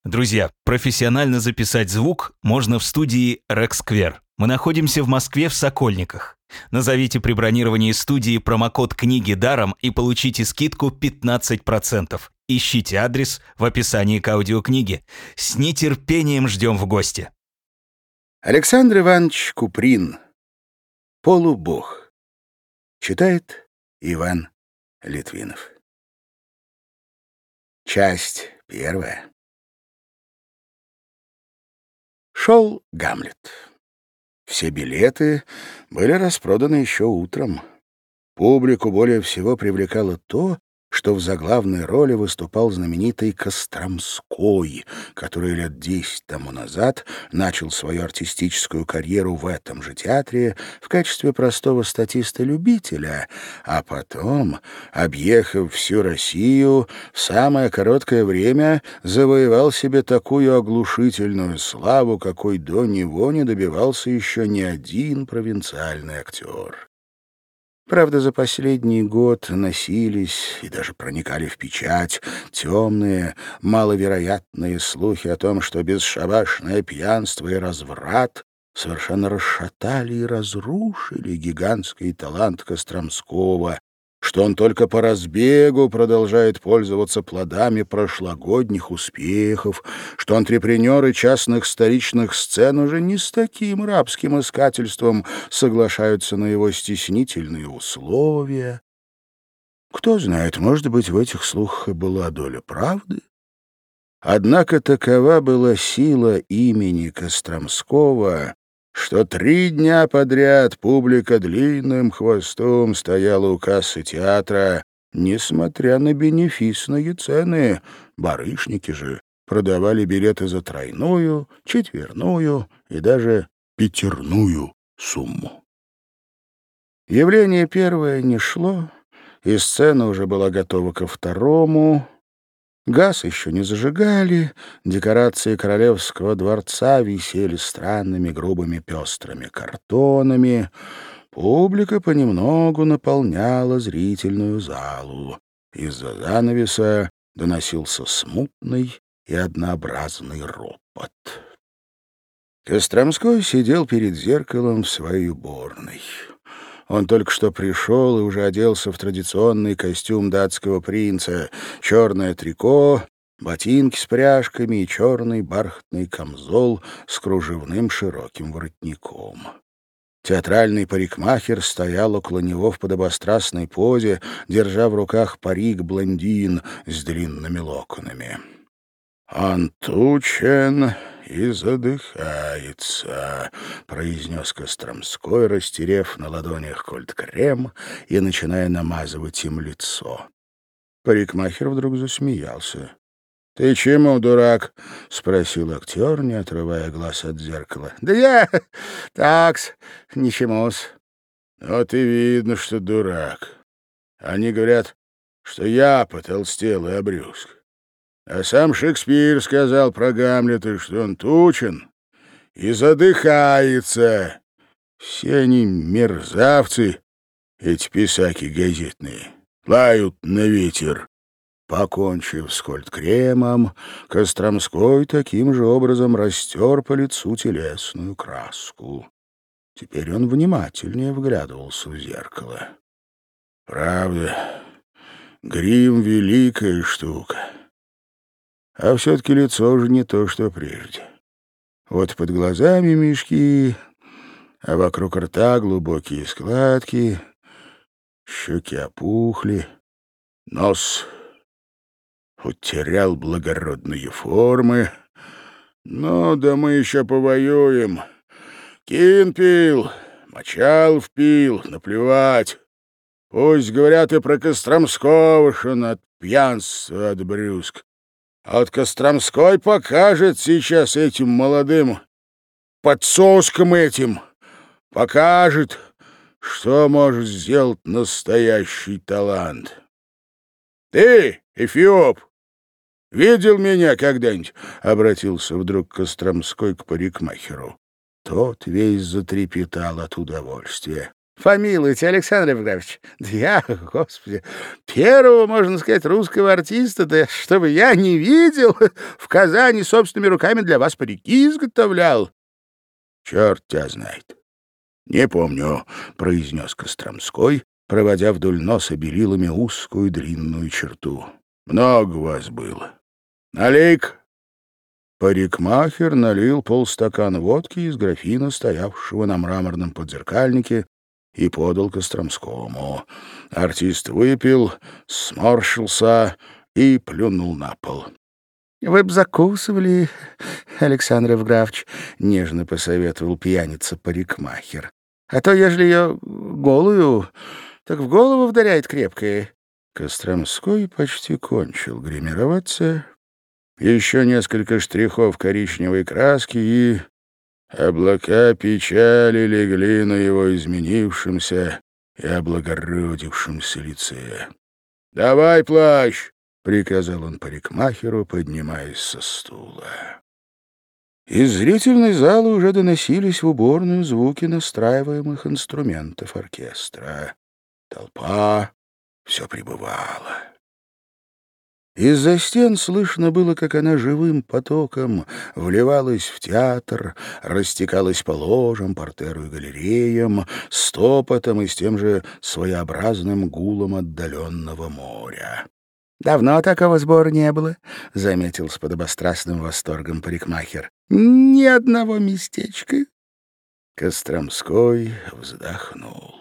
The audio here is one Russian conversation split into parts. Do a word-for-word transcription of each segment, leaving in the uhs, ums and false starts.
Друзья, профессионально записать звук можно в студии Рексквер. Мы находимся в Москве в Сокольниках. Назовите при бронировании студии промокод «Книги даром» и получите скидку пятнадцать процентов. Ищите адрес в описании к аудиокниге. С нетерпением ждем в гости. Александр Иванович Куприн. «Полубог». Читает Иван Литвинов. Часть первая. Шел Гамлет. Все билеты были распроданы еще утром. Публику более всего привлекало то, что в заглавной роли выступал знаменитый Костромской, который лет десять тому назад начал свою артистическую карьеру в этом же театре в качестве простого статиста-любителя, а потом, объехав всю Россию, в самое короткое время завоевал себе такую оглушительную славу, какой до него не добивался еще ни один провинциальный актер. Правда, за последний год носились и даже проникали в печать темные, маловероятные слухи о том, что бесшабашное пьянство и разврат совершенно расшатали и разрушили гигантский талант Костромского, что он только по разбегу продолжает пользоваться плодами прошлогодних успехов, что антрепренеры частных столичных сцен уже не с таким рабским искательством соглашаются на его стеснительные условия. Кто знает, может быть, в этих слухах и была доля правды. Однако такова была сила имени Костромского, что три дня подряд публика длинным хвостом стояла у кассы театра, несмотря на бенефисные цены. Барышники же продавали билеты за тройную, четверную и даже пятерную сумму. Явление первое не шло, и сцена уже была готова ко второму. Газ еще не зажигали, декорации королевского дворца висели странными грубыми пестрыми картонами. Публика понемногу наполняла зрительную залу. Из-за занавеса доносился смутный и однообразный ропот. Костромской сидел перед зеркалом в своей уборной. Он только что пришел и уже оделся в традиционный костюм датского принца, черное трико, ботинки с пряжками и черный бархатный камзол с кружевным широким воротником. Театральный парикмахер стоял около него в подобострастной позе, держа в руках парик-блондин с длинными локонами. «Он тучен и задыхается», — произнес Костромской, растерев на ладонях кольт-крем и начиная намазывать им лицо. Парикмахер вдруг засмеялся. «Ты чему, дурак?» — спросил актер, не отрывая глаз от зеркала. «Да я такс, ничему-с». «Вот и видно, что дурак. Они говорят, что я потолстел и обрюзг. А сам Шекспир сказал про Гамлета, что он тучен и задыхается. Все они мерзавцы, эти писаки газетные, лают на ветер». Покончив с кольт-кремом, Костромской таким же образом растер по лицу телесную краску. Теперь он внимательнее вглядывался в зеркало. Правда, грим — великая штука. А все-таки лицо уже не то, что прежде. Вот под глазами мешки, а вокруг рта глубокие складки, щеки опухли, нос утерял благородные формы. Ну, да мы еще повоюем. Кин пил, Мочалов пил, наплевать. Пусть говорят и про Костромского, что он от пьянства отбрюзг. А вот Костромской покажет сейчас этим молодым подсоскам этим, покажет, что может сделать настоящий талант. Ты, Эфиоп, видел меня когда-нибудь? — обратился вдруг Костромской к парикмахеру. Тот весь затрепетал от удовольствия. Помилуйте, Александр Иванович, да я, господи, первого, можно сказать, русского артиста, да чтобы я не видел, в Казани собственными руками для вас парики изготовлял. Черт тебя знает. Не помню, произнес Костромской, проводя вдоль носа белилами узкую длинную черту. Много вас было. Налей-ка. Парикмахер налил полстакана водки из графина, стоявшего на мраморном подзеркальнике, и подал Костромскому. Артист выпил, сморщился и плюнул на пол. — Вы б закусывали, Александр Евграфович, — нежно посоветовал пьяница-парикмахер. — А то, ежели ее голую, так в голову вдаряет крепкое. Костромской почти кончил гримироваться. Еще несколько штрихов коричневой краски, и облака печали легли на его изменившемся и облагородившемся лице. — Давай плащ! — приказал он парикмахеру, поднимаясь со стула. Из зрительной залы уже доносились в уборную звуки настраиваемых инструментов оркестра. Толпа все прибывала. Из-за стен слышно было, как она живым потоком вливалась в театр, растекалась по ложам, партеру и галереям, стопотом и с тем же своеобразным гулом отдаленного моря. «Давно такого сбора не было», — заметил с подобострастным восторгом парикмахер. «Ни одного местечка». Костромской вздохнул.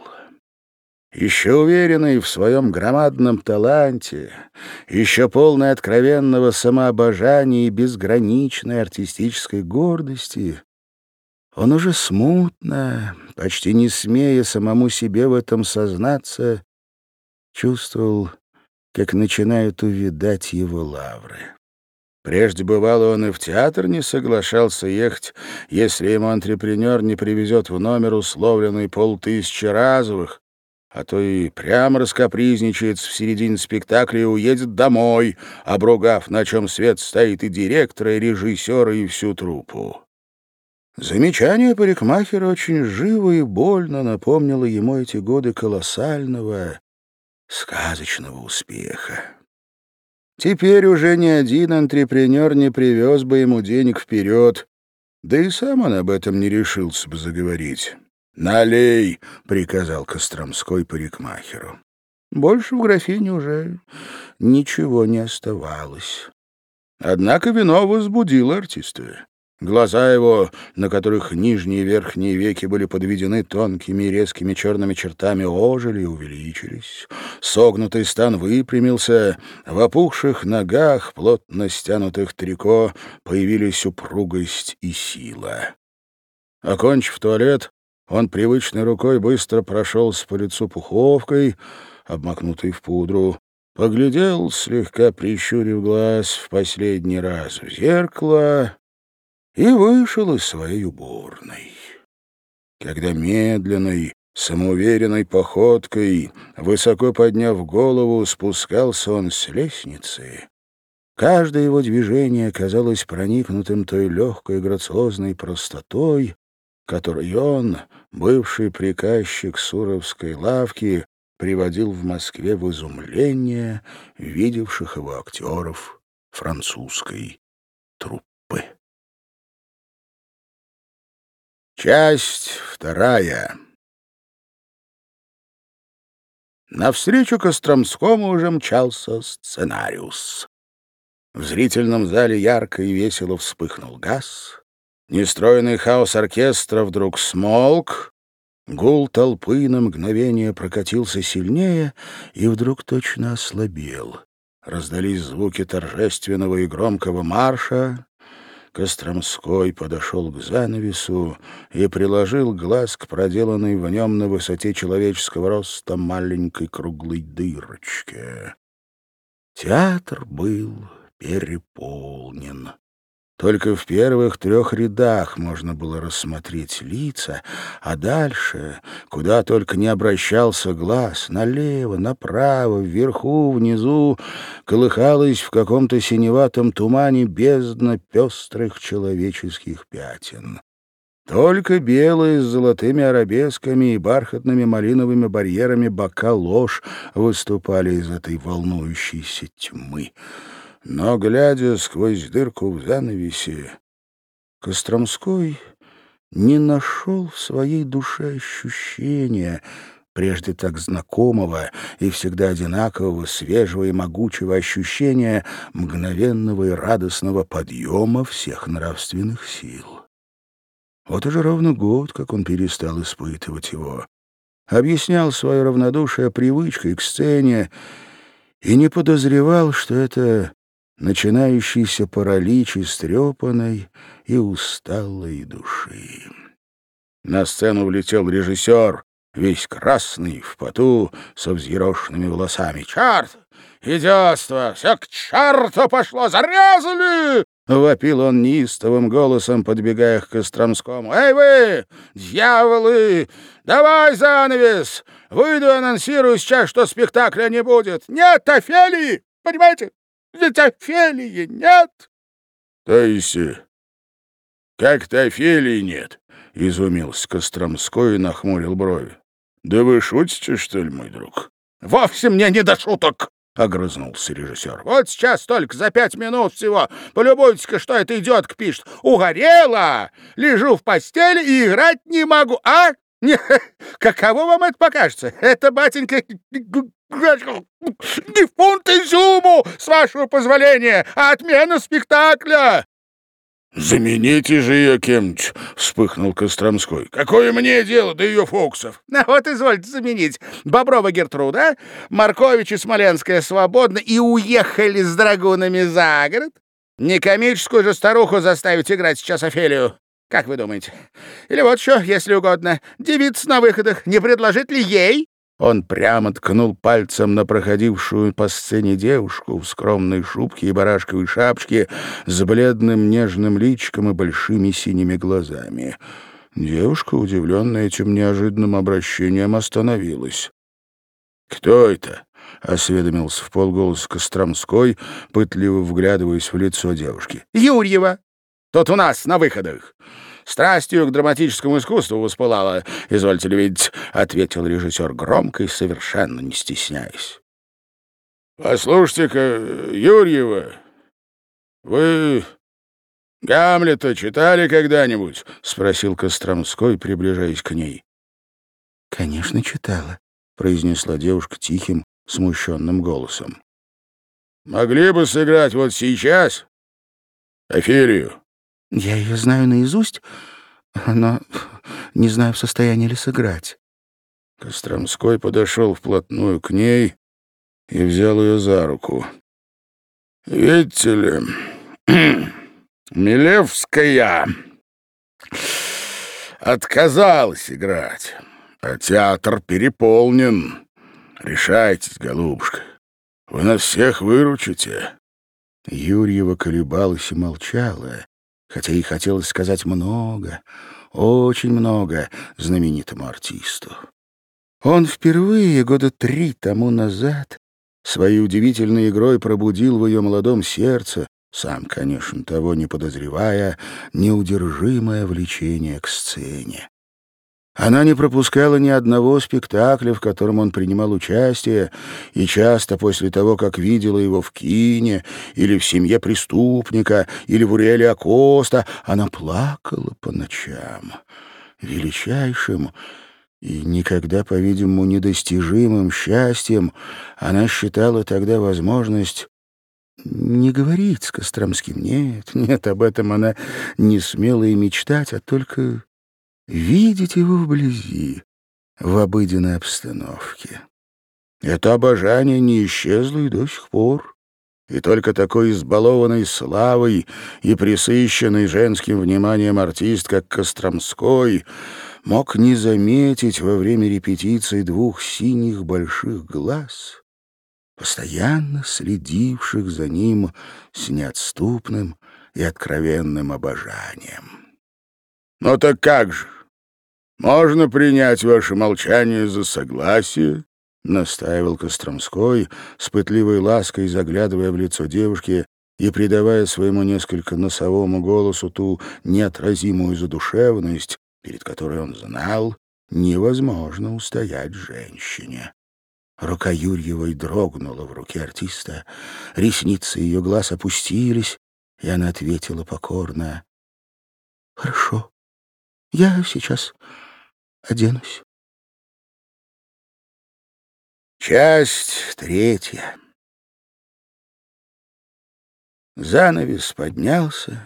Еще уверенный в своем громадном таланте, еще полный откровенного самообожания и безграничной артистической гордости, он уже смутно, почти не смея самому себе в этом сознаться, чувствовал, как начинают увядать его лавры. Прежде, бывало, он и в театр не соглашался ехать, если ему антрепренер не привезет в номер условленный полтысячи разовых, а то и прямо раскапризничает в середине спектакля и уедет домой, обругав, на чем свет стоит и директора, и режиссера, и всю труппу. Замечание парикмахера очень живо и больно напомнило ему эти годы колоссального, сказочного успеха. Теперь уже ни один антрепренер не привез бы ему денег вперед, да и сам он об этом не решился бы заговорить. «Налей!» — приказал Костромской парикмахеру. Больше в графине уже ничего не оставалось. Однако вино возбудило артиста. Глаза его, на которых нижние и верхние веки были подведены тонкими и резкими черными чертами, ожили и увеличились. Согнутый стан выпрямился, в опухших ногах, плотно стянутых трико, появились упругость и сила. Окончив туалет, он привычной рукой быстро прошелся по лицу пуховкой, обмакнутой в пудру, поглядел, слегка прищурив глаз, в последний раз в зеркало и вышел из своей уборной. Когда медленной, самоуверенной походкой, высоко подняв голову, спускался он с лестницы, каждое его движение казалось проникнутым той легкой грациозной простотой, которой он, бывший приказчик Суровской лавки, приводил в Москве в изумление видевших его актеров французской труппы. Часть вторая. Навстречу Костромскому уже мчался сценариус. В зрительном зале ярко и весело вспыхнул газ. Нестройный хаос оркестра вдруг смолк, гул толпы на мгновение прокатился сильнее и вдруг точно ослабел. Раздались звуки торжественного и громкого марша. Костромской подошел к занавесу и приложил глаз к проделанной в нем на высоте человеческого роста маленькой круглой дырочке. Театр был переполнен. Только в первых трех рядах можно было рассмотреть лица, а дальше, куда только не обращался глаз, налево, направо, вверху, внизу, колыхалась в каком-то синеватом тумане бездна пестрых человеческих пятен. Только белые с золотыми арабесками и бархатными малиновыми барьерами бока лож выступали из этой волнующейся тьмы. Но, глядя сквозь дырку в занавесе, Костромской не нашел в своей душе ощущения, прежде так знакомого и всегда одинакового, свежего и могучего ощущения мгновенного и радостного подъема всех нравственных сил. Вот уже ровно год, как он перестал испытывать его, объяснял свое равнодушие привычкой к сцене и не подозревал, что это начинающийся паралич истрепанной и усталой души. На сцену влетел режиссер, весь красный, в поту, со взъерошенными волосами. «Черт! Идиотство! Все к черту пошло! Зарезали!» — вопил он неистовым голосом, подбегая к Костромскому. «Эй вы, дьяволы! Давай занавес! Выйду, анонсирую сейчас, что спектакля не будет! Нет Офелии! Понимаете? Ведь Офелии нет!» «То есть как-то Офелии нет?» — изумился Костромской и нахмурил брови. «Да вы шутите, что ли, мой друг?» «Вовсе мне не до шуток!» — огрызнулся режиссер. «Вот сейчас только за пять минут всего. Полюбуйтесь-ка, что эта идиотка пишет. Угорела! Лежу в постели и играть не могу. А? Не, каково вам это покажется? Это, батенька, не фунт изюму, с вашего позволения, а отмена спектакля!» «Замените же ее кем-нибудь», — вспыхнул Костромской. «Какое мне дело до ее фокусов?» «А вот извольте заменить. Боброва Гертруда, Маркович и Смоленская свободны и уехали с драгунами за город. Не комическую же старуху заставить играть сейчас Офелию. Как вы думаете? Или вот еще, если угодно, девица на выходах. Не предложить ли ей?» Он прямо ткнул пальцем на проходившую по сцене девушку в скромной шубке и барашковой шапочке с бледным нежным личиком и большими синими глазами. Девушка, удивленная этим неожиданным обращением, остановилась. «Кто это?» — осведомился вполголоса Костромской, пытливо вглядываясь в лицо девушки. «Юрьева. Тут у нас на выходах. Страстью к драматическому искусству воспылала, извольте ли видеть», — ответил режиссер громко и совершенно не стесняясь. «Послушайте-ка, Юрьева, вы Гамлета читали когда-нибудь?» — спросил Костромской, приближаясь к ней. «Конечно, читала», — произнесла девушка тихим, смущенным голосом. «Могли бы сыграть вот сейчас Офелию?» «Я ее знаю наизусть, но не знаю, в состоянии ли сыграть». Костромской подошел вплотную к ней и взял ее за руку. «Видите ли, Милевская отказалась играть, а театр переполнен. Решайтесь, голубушка, вы нас всех выручите». Юрьева колебалась и молчала, хотя ей хотелось сказать много, очень много знаменитому артисту. Он впервые, года три тому назад, своей удивительной игрой пробудил в ее молодом сердце, сам, конечно, того не подозревая, неудержимое влечение к сцене. Она не пропускала ни одного спектакля, в котором он принимал участие, и часто после того, как видела его в кине, или в «Семье преступника», или в «Уриэле Акоста», она плакала по ночам. Величайшим и никогда, по-видимому, недостижимым счастьем она считала тогда возможность не говорить с Костромским. Нет, нет, об этом она не смела и мечтать, а только видеть его вблизи, в обыденной обстановке. Это обожание не исчезло и до сих пор. И только такой избалованный славой и пресыщенный женским вниманием артист, как Костромской, мог не заметить во время репетиции двух синих больших глаз, постоянно следивших за ним с неотступным и откровенным обожанием. «Ну так как же? Можно принять ваше молчание за согласие?» — настаивал Костромской, с пытливой лаской заглядывая в лицо девушки и придавая своему несколько носовому голосу ту неотразимую задушевность, перед которой он знал, невозможно устоять женщине. Рука Юрьевой дрогнула в руке артиста, ресницы ее глаз опустились, и она ответила покорно: «Хорошо, я сейчас оденусь». Часть третья. Занавес поднялся,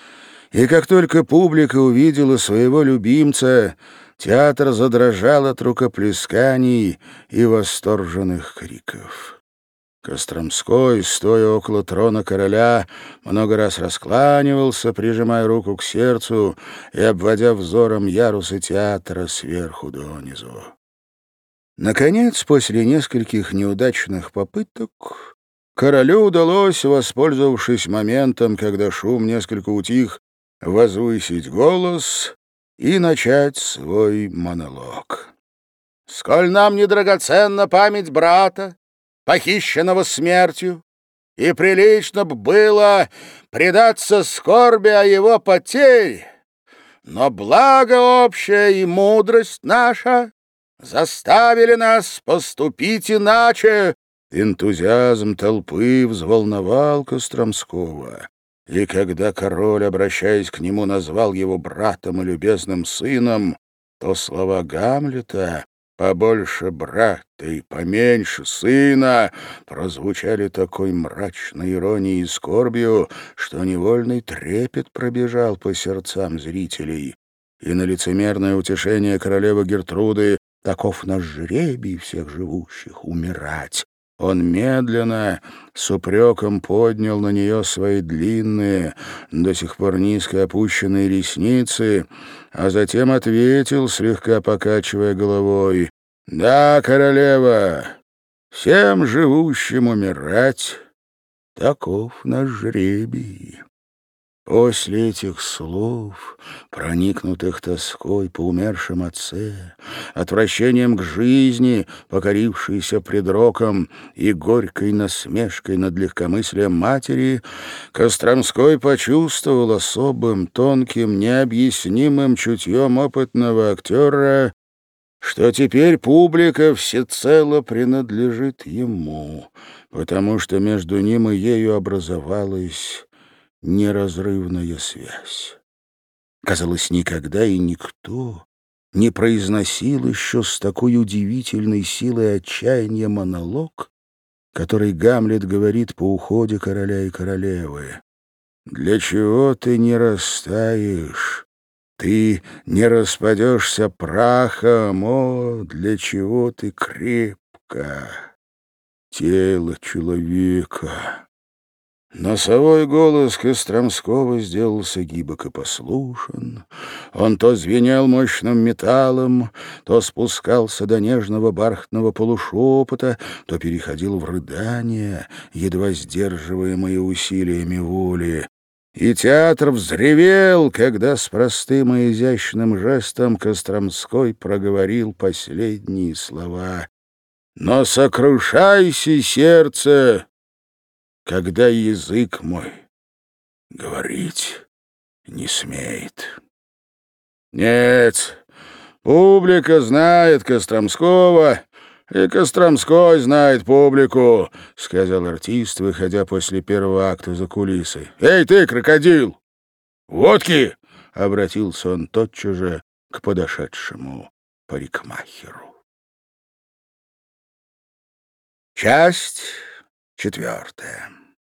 и как только публика увидела своего любимца, театр задрожал от рукоплесканий и восторженных криков. Костромской, стоя около трона короля, много раз раскланивался, прижимая руку к сердцу и обводя взором ярусы театра сверху донизу. Наконец, после нескольких неудачных попыток, королю удалось, воспользовавшись моментом, когда шум несколько утих, возвысить голос и начать свой монолог. «Сколь нам недрагоценна память брата, похищенного смертью, и прилично б было предаться скорби о его потере, но благо общее и мудрость наша заставили нас поступить иначе». Энтузиазм толпы взволновал Костромского, и когда король, обращаясь к нему, назвал его братом и любезным сыном, то слова Гамлета «побольше брата и поменьше сына» прозвучали такой мрачной иронией и скорбью, что невольный трепет пробежал по сердцам зрителей. И на лицемерное утешение королевы Гертруды «таков наш жребий всех живущих — умирать», он медленно, с упреком поднял на нее свои длинные, до сих пор низко опущенные ресницы, а затем ответил, слегка покачивая головой: «Да, королева, всем живущим умирать, таков наш жребий». После этих слов, проникнутых тоской по умершем отце, отвращением к жизни, покорившейся пред роком, и горькой насмешкой над легкомыслием матери, Костромской почувствовал особым, тонким, необъяснимым чутьем опытного актера, что теперь публика всецело принадлежит ему, потому что между ним и ею образовалась неразрывная связь. Казалось, никогда и никто не произносил еще с такой удивительной силой отчаяния монолог, который Гамлет говорит по уходе короля и королевы. «Для чего ты не растаешь? Ты не распадешься прахом, о, для чего ты крепко? Тело человека». Носовой голос Костромского сделался гибок и послушен. Он то звенел мощным металлом, то спускался до нежного бархатного полушепота, то переходил в рыдания, едва сдерживаемые усилиями воли. И театр взревел, когда с простым и изящным жестом Костромской проговорил последние слова. «Но сокрушайся, сердце, когда язык мой говорить не смеет». Нет, публика знает Костромского, и Костромской знает публику, — сказал артист, выходя после первого акта за кулисы. «Эй ты, крокодил! Водки!» — обратился он тотчас же к подошедшему парикмахеру. Часть четвертая.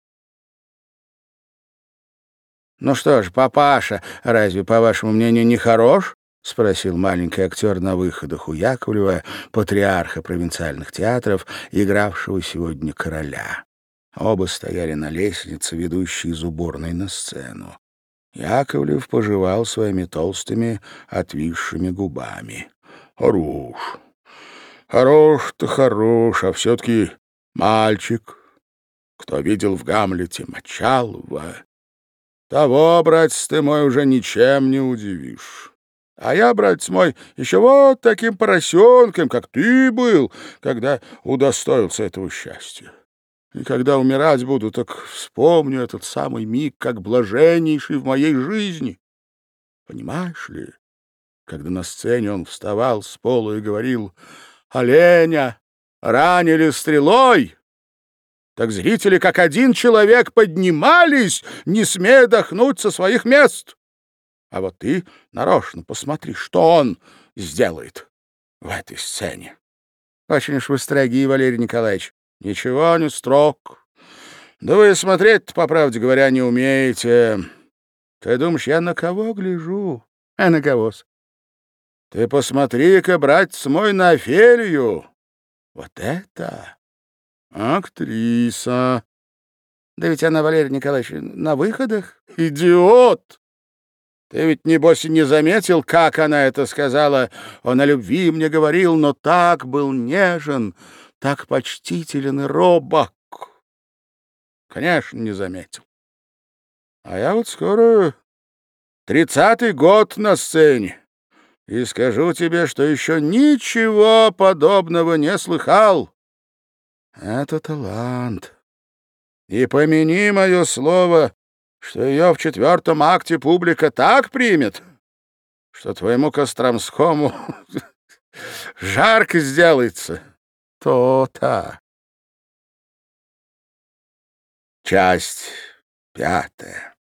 «Ну что ж, папаша, разве, по вашему мнению, не хорош?» — спросил маленький актер на выходах у Яковлева, патриарха провинциальных театров, игравшего сегодня короля. Оба стояли на лестнице, ведущей из уборной на сцену. Яковлев пожевал своими толстыми, отвисшими губами. «Хорош, хорош-то хорош, а все-таки мальчик. Кто видел в Гамлете Мочалова, того, братец ты мой, уже ничем не удивишь. А я, братец мой, еще вот таким поросенком, как ты был, когда удостоился этого счастья. И когда умирать буду, так вспомню этот самый миг, как блаженнейший в моей жизни. Понимаешь ли, когда на сцене он вставал с пола и говорил: «Оленя ранили стрелой», так зрители как один человек поднимались, не смея дохнуть со своих мест. А вот ты нарочно посмотри, что он сделает в этой сцене. Очень уж вы строги, Валерий Николаевич. Ничего не строг. Да вы смотреть-то, по правде говоря, не умеете. Ты думаешь, я на кого гляжу? А на кого-с? Ты посмотри-ка, братец мой, на Офелию. Вот это актриса. Да ведь она, Валерий Николаевич, на выходах. Идиот! Ты ведь, небось, и не заметил, как она это сказала. Он о любви мне говорил, но так был нежен, так почтителен и робок. Конечно, не заметил. А я вот скоро тридцатый год на сцене. И скажу тебе, что еще ничего подобного не слыхал. Это талант. И помяни мое слово, что ее в четвертом акте публика так примет, что твоему Костромскому жарко сделается. То-то. Часть пятая.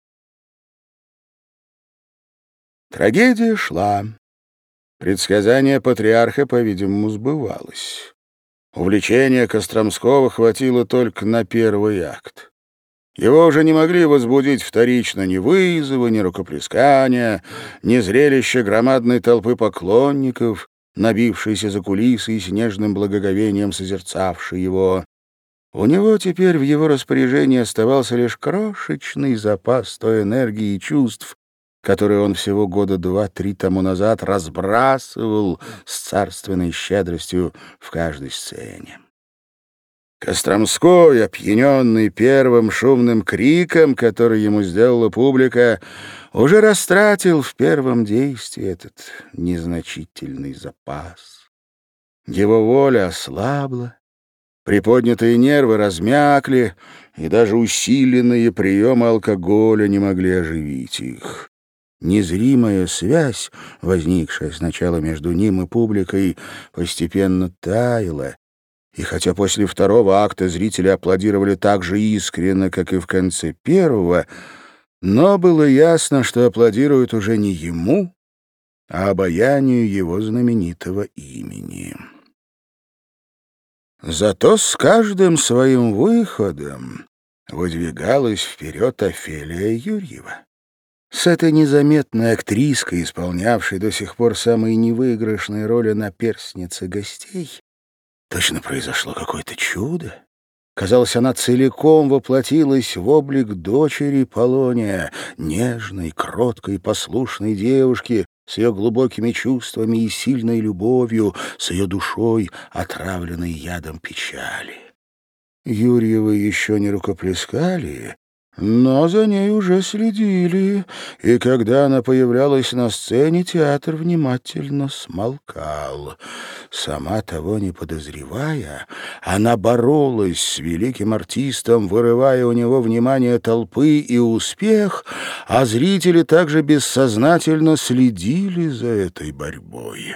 Трагедия шла. Предсказание патриарха, по-видимому, сбывалось. Увлечения Костромского хватило только на первый акт. Его уже не могли возбудить вторично ни вызовы, ни рукоплескания, ни зрелище громадной толпы поклонников, набившейся за кулисы и с нежным благоговением созерцавшей его. У него теперь в его распоряжении оставался лишь крошечный запас той энергии и чувств, которые он всего года два-три тому назад разбрасывал с царственной щедростью в каждой сцене. Костромской, опьяненный первым шумным криком, который ему сделала публика, уже растратил в первом действии этот незначительный запас. Его воля ослабла, приподнятые нервы размякли, и даже усиленные приемы алкоголя не могли оживить их. Незримая связь, возникшая сначала между ним и публикой, постепенно таяла, и хотя после второго акта зрители аплодировали так же искренне, как и в конце первого, но было ясно, что аплодируют уже не ему, а обаянию его знаменитого имени. Зато с каждым своим выходом выдвигалась вперед Офелия Юрьева. С этой незаметной актриской, исполнявшей до сих пор самые невыигрышные роли наперстницы гостей, точно произошло какое-то чудо. Казалось, она целиком воплотилась в облик дочери Полония, нежной, кроткой, послушной девушки, с ее глубокими чувствами и сильной любовью, с ее душой, отравленной ядом печали. Юрьевы еще не рукоплескали, но за ней уже следили, и когда она появлялась на сцене, театр внимательно смолкал. Сама того не подозревая, она боролась с великим артистом, вырывая у него внимание толпы и успех, а зрители также бессознательно следили за этой борьбой.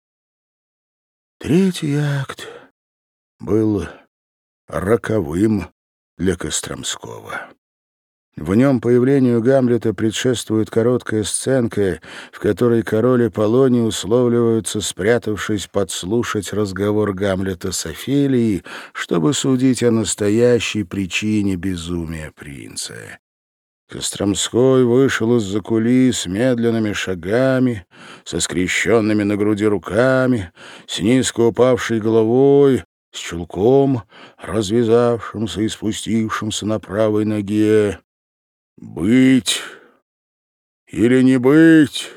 Третий акт был роковым для Костромского. В нем появлению Гамлета предшествует короткая сценка, в которой король и Полоний условливаются, спрятавшись, подслушать разговор Гамлета с Офелией, чтобы судить о настоящей причине безумия принца. Костромской вышел из-за кулис медленными шагами, со скрещенными на груди руками, с низко упавшей головой, с чулком, развязавшимся и спустившимся на правой ноге. «Быть или не быть?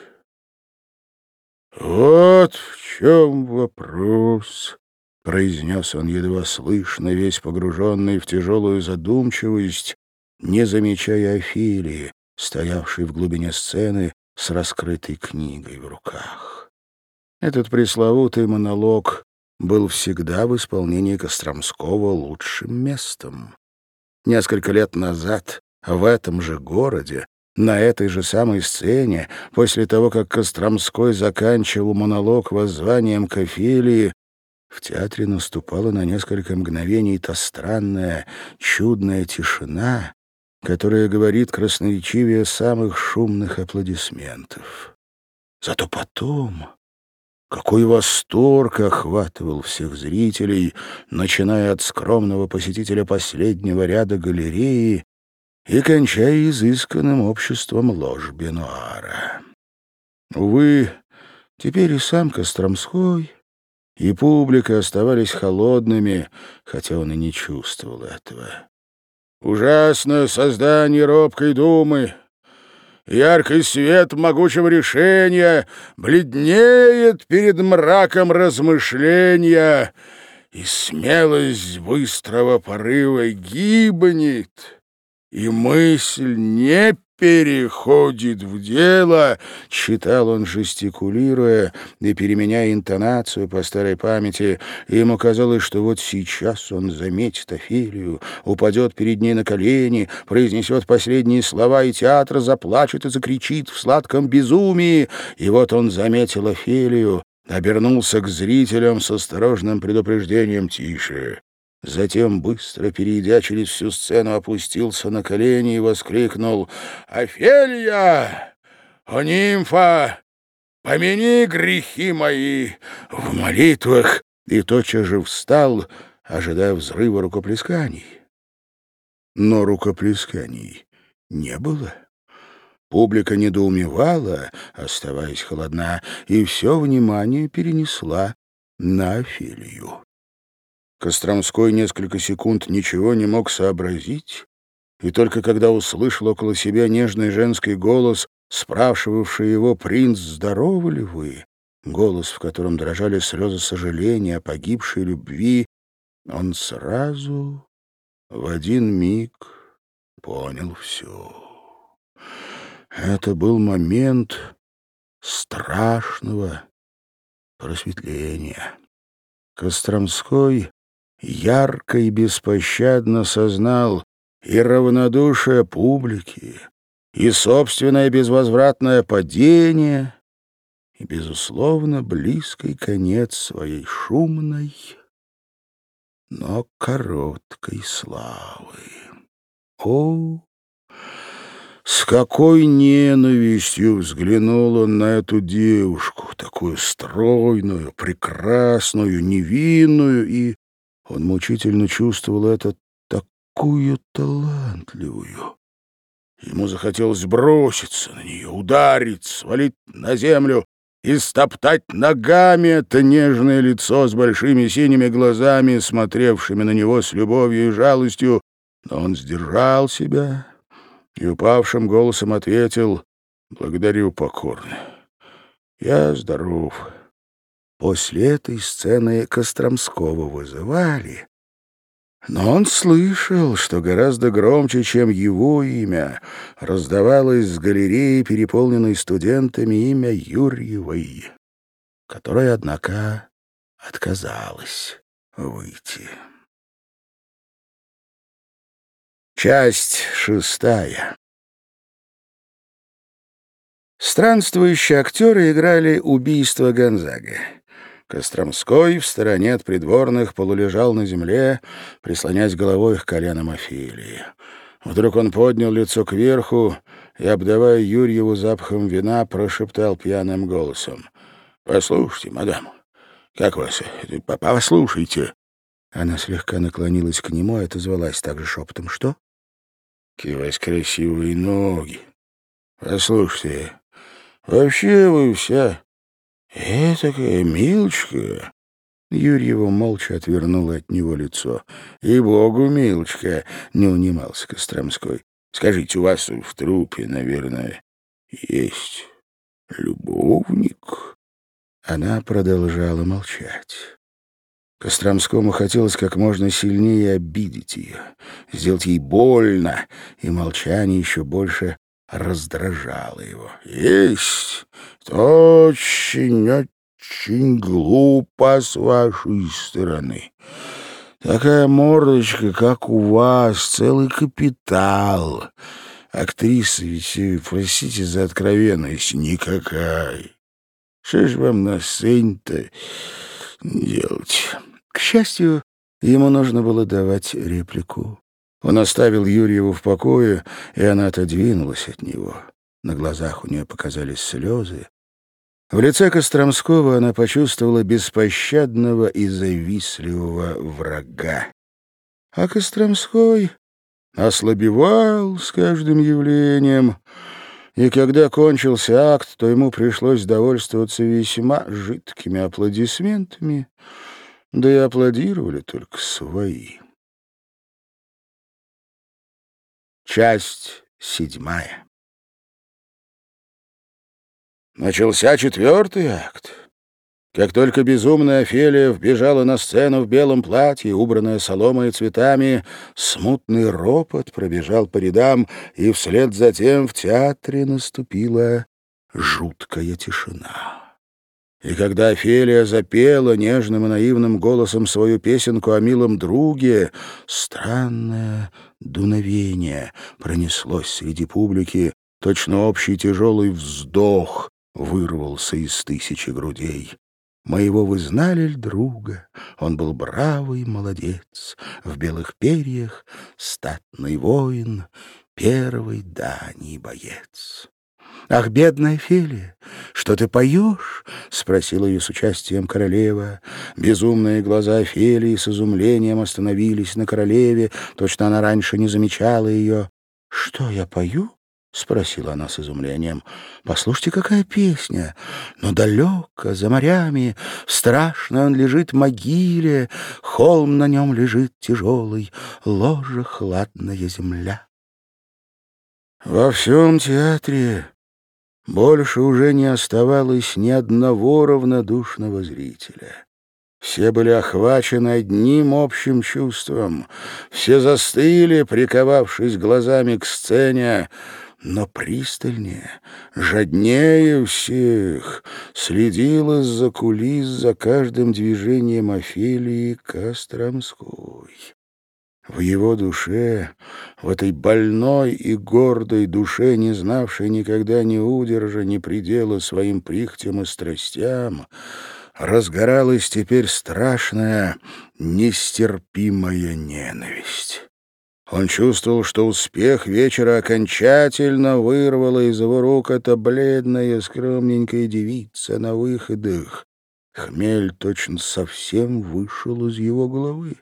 Вот в чем вопрос», — произнес он едва слышно, весь погруженный в тяжелую задумчивость, не замечая Офелии, стоявшей в глубине сцены с раскрытой книгой в руках. Этот пресловутый монолог был всегда в исполнении Костромского лучшим местом. Несколько лет назад в этом же городе, на этой же самой сцене, после того, как Костромской заканчивал монолог воззванием к Офелии, в театре наступала на несколько мгновений та странная, чудная тишина, которая говорит красноречивее самых шумных аплодисментов. Зато потом какой восторг охватывал всех зрителей, начиная от скромного посетителя последнего ряда галереи и кончая изысканным обществом ложь Бенуара. Увы, теперь и сам Костромской, и публика оставались холодными, хотя он и не чувствовал этого. «Ужасное создание робкой думы! Яркий свет могучего решения бледнеет перед мраком размышления, и смелость быстрого порыва гибнет, и мысль не переходит в дело», — читал он, жестикулируя и переменяя интонацию по старой памяти, и ему казалось, что вот сейчас он заметит Офелию, упадет перед ней на колени, произнесет последние слова, и театр заплачет и закричит в сладком безумии. И вот он заметил Офелию, обернулся к зрителям с осторожным предупреждением «Тише». Затем, быстро перейдя через всю сцену, опустился на колени и воскликнул: «Офелия! О, нимфа! Помяни грехи мои в молитвах!» И тотчас же встал, ожидая взрыва рукоплесканий. Но рукоплесканий не было. Публика недоумевала, оставаясь холодна, и все внимание перенесла на Офелию. Костромской несколько секунд ничего не мог сообразить, и только когда услышал около себя нежный женский голос, спрашивавший его: «Принц, здоровы ли вы?», голос, в котором дрожали слезы сожаления о погибшей любви, он сразу, в один миг, понял все. Это был момент страшного просветления. Костромской ярко и беспощадно сознал и равнодушие публики, и собственное безвозвратное падение, и, безусловно, близкий конец своей шумной, но короткой славы. О, с какой ненавистью взглянул он на эту девушку, такую стройную, прекрасную, невинную, и он мучительно чувствовал это, такую талантливую. Ему захотелось броситься на нее, ударить, свалить на землю и стоптать ногами это нежное лицо с большими синими глазами, смотревшими на него с любовью и жалостью, но он сдержал себя и упавшим голосом ответил: «Благодарю покорно. Я здоров». После этой сцены Костромского вызывали, но он слышал, что гораздо громче, чем его имя, раздавалось с галереи, переполненной студентами, имя Юрьевой, которая, однако, отказалась выйти. Часть шестая. Странствующие актеры играли «Убийство Гонзаго». Костромской в стороне от придворных полулежал на земле, прислонясь головой к коленам Офелии. Вдруг он поднял лицо кверху и, обдавая Юрьеву запахом вина, прошептал пьяным голосом: «Послушайте, мадам, как вас? Послушайте». Она слегка наклонилась к нему и отозвалась также шепотом: «Что?» «Какие у вас красивые ноги! Послушайте, вообще вы вся этакая милочка». Юрьева молча отвернула от него лицо. «И-богу, милочка!» — не унимался Костромской. «Скажите, у вас в труппе, наверное, есть любовник?» Она продолжала молчать. Костромскому хотелось как можно сильнее обидеть ее, сделать ей больно, и молчание еще больше раздражало его. «Есть! Очень, очень глупо с вашей стороны. Такая мордочка, как у вас, целый капитал. Актриса ведь, э, простите за откровенность, никакая. Что ж вам на сцене-то делать?» К счастью, ему нужно было давать реплику. Он оставил Юрьеву в покое, и она отодвинулась от него. На глазах у нее показались слезы. В лице Костромского она почувствовала беспощадного и завистливого врага. А Костромской ослабевал с каждым явлением, и когда кончился акт, то ему пришлось довольствоваться весьма жидкими аплодисментами, да и аплодировали только свои. Часть седьмая. Начался четвертый акт. Как только безумная Офелия вбежала на сцену в белом платье, убранная соломой и цветами, смутный ропот пробежал по рядам, и вслед за тем в театре наступила жуткая тишина. И когда Офелия запела нежным и наивным голосом свою песенку о милом друге, странное дуновение пронеслось среди публики, точно общий тяжелый вздох вырвался из тысячи грудей. Мы его вы знали ль, друга? Он был бравый молодец, в белых перьях статный воин, первый дани боец. «Ах, бедная Офелия, что ты поешь?» — спросила ее с участием королева. Безумные глаза Офелии с изумлением остановились на королеве, точно она раньше не замечала ее. «Что я пою?» — спросила она с изумлением. «Послушайте, какая песня! Но далеко, за морями, страшно он лежит в могиле, холм на нем лежит тяжелый, ложа хладная земля». Во всем театре больше уже не оставалось ни одного равнодушного зрителя. Все были охвачены одним общим чувством. Все застыли, приковавшись глазами к сцене, но пристальнее, жаднее всех следил из-за кулис за каждым движением Офелии Костромской. В его душе, в этой больной и гордой душе, не знавшей никогда ни удержа, ни предела своим прихотям и страстям, разгоралась теперь страшная, нестерпимая ненависть. Он чувствовал, что успех вечера окончательно вырвала из его рук эта бледная, скромненькая девица на выходах. Хмель точно совсем вышел из его головы.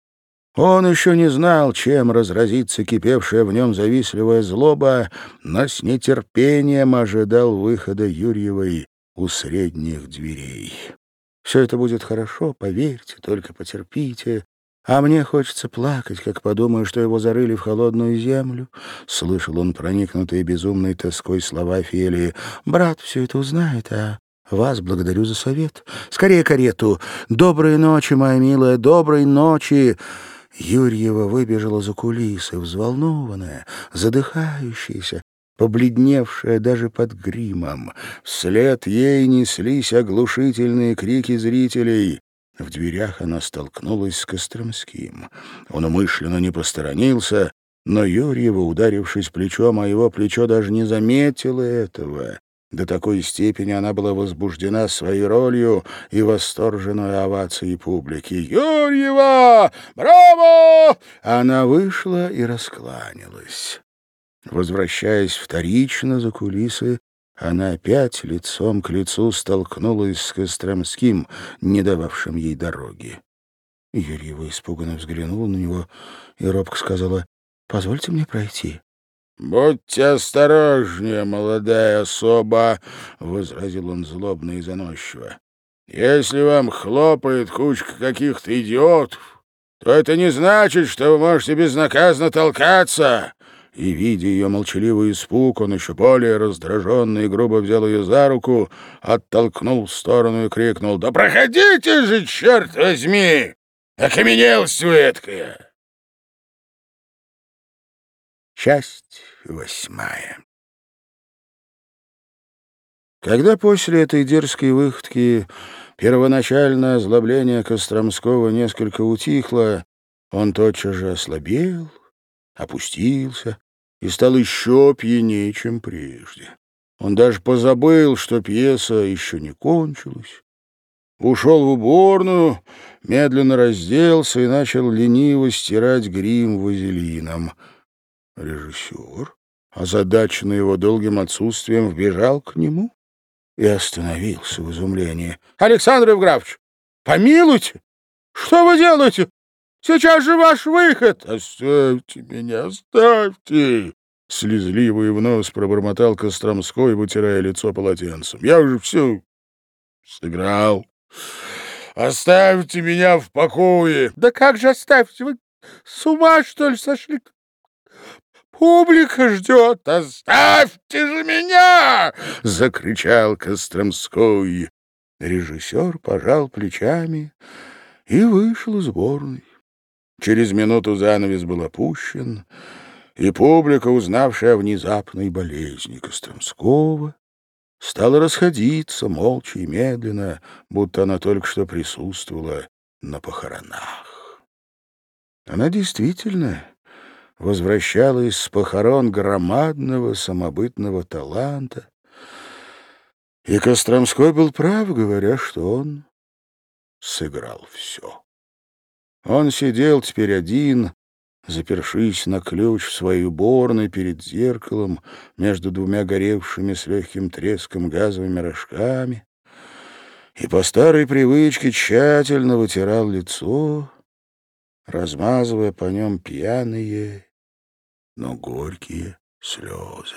Он еще не знал, чем разразится кипевшая в нем завистливая злоба, но с нетерпением ожидал выхода Юрьевой у средних дверей. «Все это будет хорошо, поверьте, только потерпите. А мне хочется плакать, как подумаю, что его зарыли в холодную землю», — слышал он проникнутые безумной тоской слова Офелии. «Брат все это узнает, а вас благодарю за совет. Скорее карету! Доброй ночи, моя милая, доброй ночи!» Юрьева выбежала за кулисы, взволнованная, задыхающаяся, побледневшая даже под гримом. Вслед ей неслись оглушительные крики зрителей. В дверях она столкнулась с Костромским. Он умышленно не посторонился, но Юрьева, ударившись плечом о его плечо, даже не заметила этого. До такой степени она была возбуждена своей ролью и восторженной овацией публики. «Юрьева! Браво!» Она вышла и раскланялась. Возвращаясь вторично за кулисы, она опять лицом к лицу столкнулась с Костромским, не дававшим ей дороги. Юрьева испуганно взглянула на него и робко сказала: «Позвольте мне пройти». «Будьте осторожнее, молодая особа», — возразил он злобно и заносчиво. «Если вам хлопает кучка каких-то идиотов, то это не значит, что вы можете безнаказанно толкаться». И, видя ее молчаливый испуг, он еще более раздраженный и грубо взял ее за руку, оттолкнул в сторону и крикнул: «Да проходите же, черт возьми! Окаменелость вы эткая!» Часть восьмая. Когда после этой дерзкой выходки первоначальное озлобление Костромского несколько утихло, Он тотчас же ослабел, опустился и стал еще пьянее, чем прежде. Он даже позабыл, что пьеса еще не кончилась. Ушел в уборную, медленно разделся и начал лениво стирать грим вазелином. Режиссер, озадаченный его долгим отсутствием, вбежал к нему и остановился в изумлении. — Александр Евграфович, помилуйте! Что вы делаете? Сейчас же ваш выход! — Оставьте меня, оставьте! — слезливо и в нос пробормотал Костромской, вытирая лицо полотенцем. — Я уже все сыграл. Оставьте меня в покое! — Да как же оставьте? Вы с ума, что ли, сошли? Публика ждет! — Оставьте же меня! — закричал Костромской. Режиссер пожал плечами и вышел из уборной. Через минуту занавес был опущен, и публика, узнавшая о внезапной болезни Костромского, стала расходиться молча и медленно, будто она только что присутствовала на похоронах. Она действительно возвращалась с похорон громадного самобытного таланта, и Костромской был прав, говоря, что он сыграл все. Он сидел теперь один, запершись на ключ в своей уборной перед зеркалом между двумя горевшими с легким треском газовыми рожками, и по старой привычке тщательно вытирал лицо, размазывая по нем пьяные, но горькие слезы.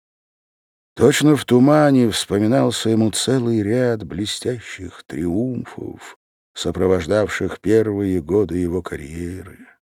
Точно в тумане вспоминался ему целый ряд блестящих триумфов, сопровождавших первые годы его карьеры.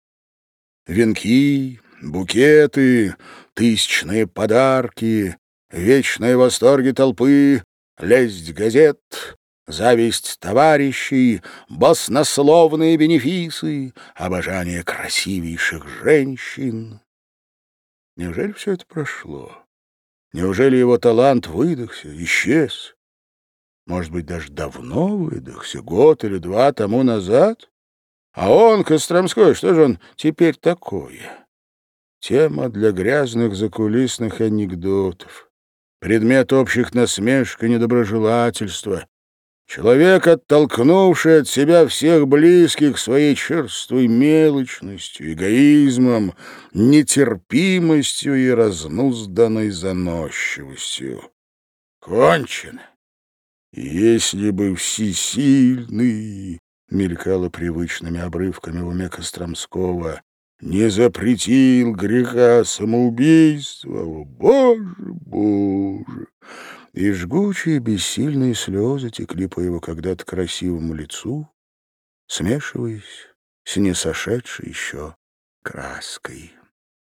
Венки, букеты, тысячные подарки, вечные восторги толпы, лесть газет, зависть товарищей, баснословные бенефисы, обожание красивейших женщин. Неужели все это прошло? Неужели его талант выдохся, исчез? Может быть, даже давно выдохся, год или два тому назад? А он, Костромской, что же он теперь такое? Тема для грязных закулисных анекдотов, предмет общих насмешек и недоброжелательства. Человек, оттолкнувший от себя всех близких своей черствой мелочностью, эгоизмом, нетерпимостью и разнузданной заносчивостью. Кончено. Если бы всесильный, мелькало привычными обрывками в уме Костромского, не запретил греха самоубийства, о, Боже, Боже! И жгучие бессильные слезы текли по его когда-то красивому лицу, смешиваясь с несошедшей еще краской.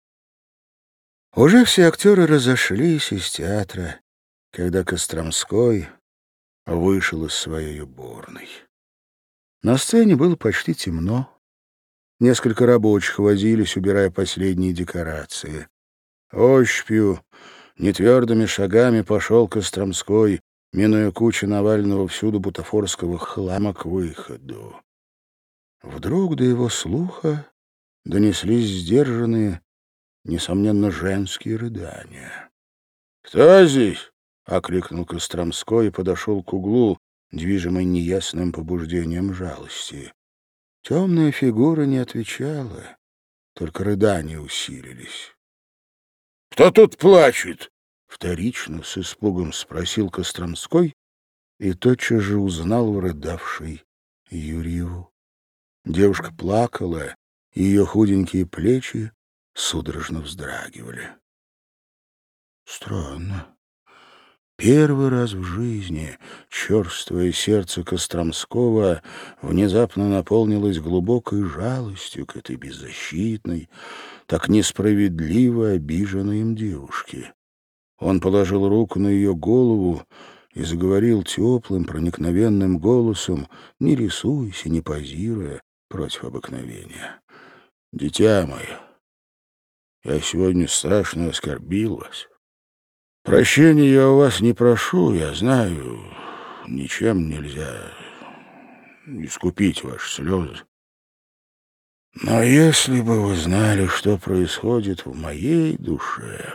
Уже все актеры разошлись из театра, когда Костромской вышел из своей уборной. На сцене было почти темно. Несколько рабочих возились, убирая последние декорации. Ощупью, нетвердыми шагами пошел Костромской, минуя кучу наваленного всюду бутафорского хлама, к выходу. Вдруг до его слуха донеслись сдержанные, несомненно, женские рыдания. «Кто здесь?» — окликнул Костромской и подошел к углу, движимый неясным побуждением жалости. Темная фигура не отвечала, только рыдания усилились. — Кто тут плачет? — вторично с испугом спросил Костромской и тотчас же узнал в рыдавшей Юрьеву. Девушка плакала, и ее худенькие плечи судорожно вздрагивали. Странно. Первый раз в жизни черствое сердце Костромского внезапно наполнилось глубокой жалостью к этой беззащитной, так несправедливо обиженной им девушке. Он положил руку на ее голову и заговорил теплым, проникновенным голосом, не рисуясь и не позируя против обыкновения. «Дитя мое, я сегодня страшно оскорбил вас. Прощения я у вас не прошу, я знаю, ничем нельзя искупить ваши слезы. Но если бы вы знали, что происходит в моей душе,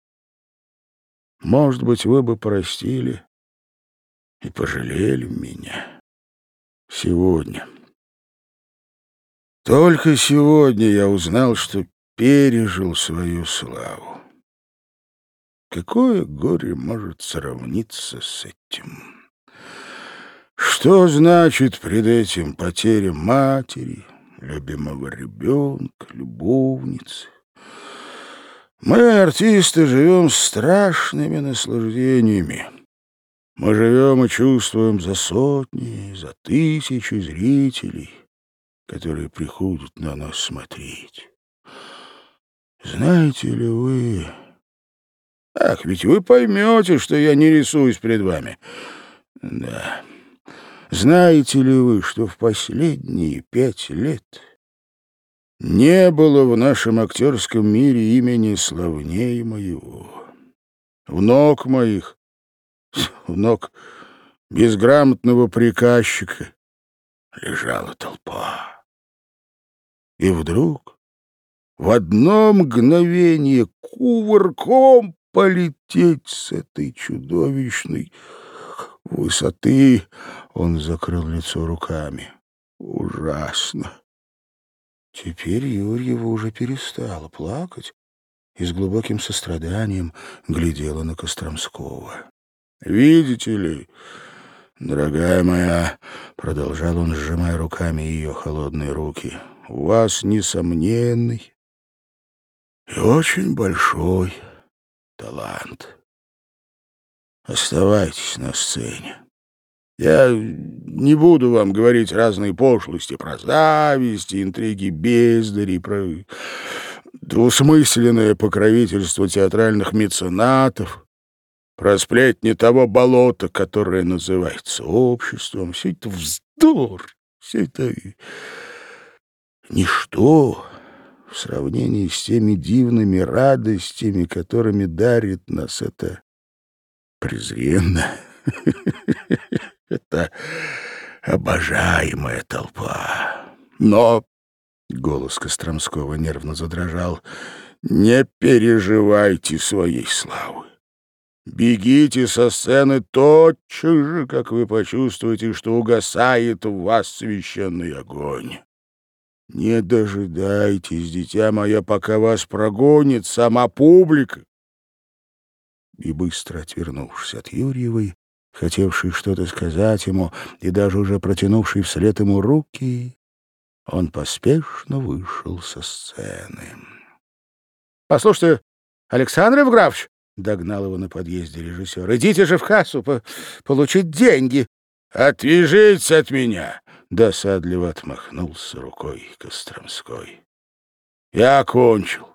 может быть, вы бы простили и пожалели меня. Сегодня. Только сегодня я узнал, что пережил свою славу. Какое горе может сравниться с этим? Что значит пред этим потеря матери, любимого ребенка, любовницы? Мы, артисты, живем страшными наслаждениями. Мы живем и чувствуем за сотни, за тысячи зрителей, которые приходят на нас смотреть. Знаете ли вы... Ах, ведь вы поймете, что я не рисуюсь перед вами. Да. Знаете ли вы, что в последние пять лет не было в нашем актерском мире имени славнее моего? В ног моих, в ног безграмотного приказчика лежала толпа. И вдруг в одно мгновение кувырком полететь с этой чудовищной высоты. Он закрыл лицо руками. Ужасно. Теперь Юрьева уже перестала плакать и с глубоким состраданием глядела на Костромского. «Видите ли, дорогая моя, — продолжал он, сжимая руками ее холодные руки, — у вас несомненный и очень большой талант. Оставайтесь на сцене. Я не буду вам говорить разные пошлости про зависть, интриги бездарей, про двусмысленное покровительство театральных меценатов, про сплетни того болота, которое называется обществом. Все это вздор, все это ничто в сравнении с теми дивными радостями, которыми дарит нас это презренно. Это обожаемая толпа. Но, — голос Костромского нервно задрожал, — не переживайте своей славы. Бегите со сцены тотчас же, как вы почувствуете, что угасает в вас священный огонь. Не дожидайтесь, дитя мое, пока вас прогонит сама публика. И быстро отвернувшись от Юрьевой, хотевший что-то сказать ему и даже уже протянувший вслед ему руки, он поспешно вышел со сцены. — Послушайте, Александр Евграфович, — догнал его на подъезде режиссер, — идите же в кассу по получить деньги. — Отвяжитесь от меня! — досадливо отмахнулся рукой Костромской. — Я кончил.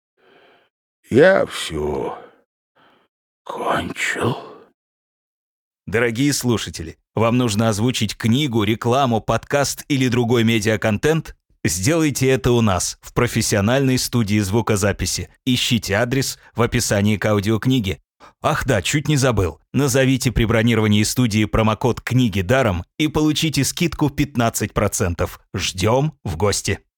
Я все кончил. Дорогие слушатели, вам нужно озвучить книгу, рекламу, подкаст или другой медиаконтент? Сделайте это у нас, в профессиональной студии звукозаписи. Ищите адрес в описании к аудиокниге. Ах да, чуть не забыл. Назовите при бронировании студии промокод «Книги даром» и получите скидку пятнадцать процентов. Ждем в гости.